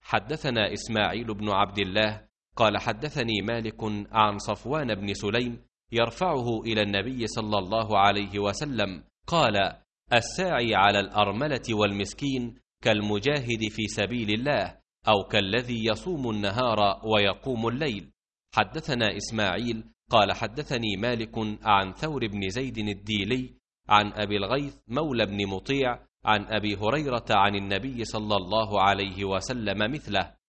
حدثنا إسماعيل بن عبد الله قال حدثني مالك عن صفوان بن سليم يرفعه إلى النبي صلى الله عليه وسلم قال: الساعي على الأرملة والمسكين كالمجاهد في سبيل الله، أو كالذي يصوم النهار ويقوم الليل. حدثنا إسماعيل قال حدثني مالك عن ثور بن زيد الديلي عن أبي الغيث مولى بن مطيع عن أبي هريرة عن النبي صلى الله عليه وسلم مثله،